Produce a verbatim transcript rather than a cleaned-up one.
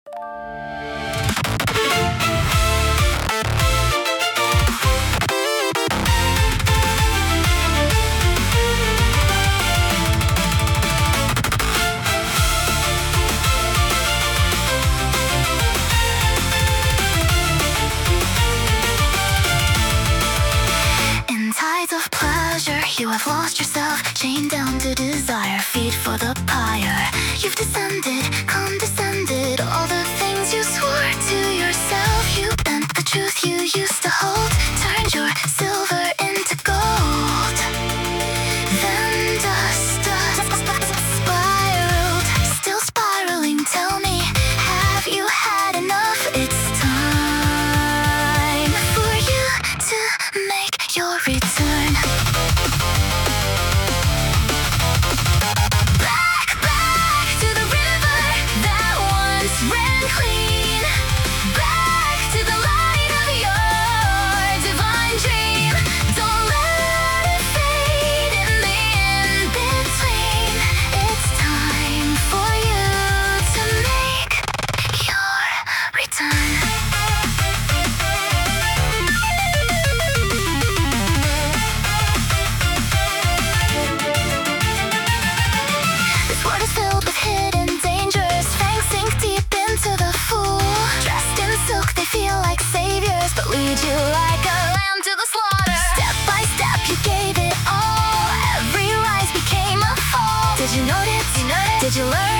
You have lost yourself, chained down to desire, feet for the pyre. You've descended, condescended, all the things you swore to yourself. You bent the truth you used to hold, turned your silver into gold. Then dust, dust, spiraled, still spiraling. Tell me, have you had enough? It's time for you to make your return. Lead you like a lamb to the slaughter. Step by step you gave it all. Every rise became a fall. Did you notice? Did you learn?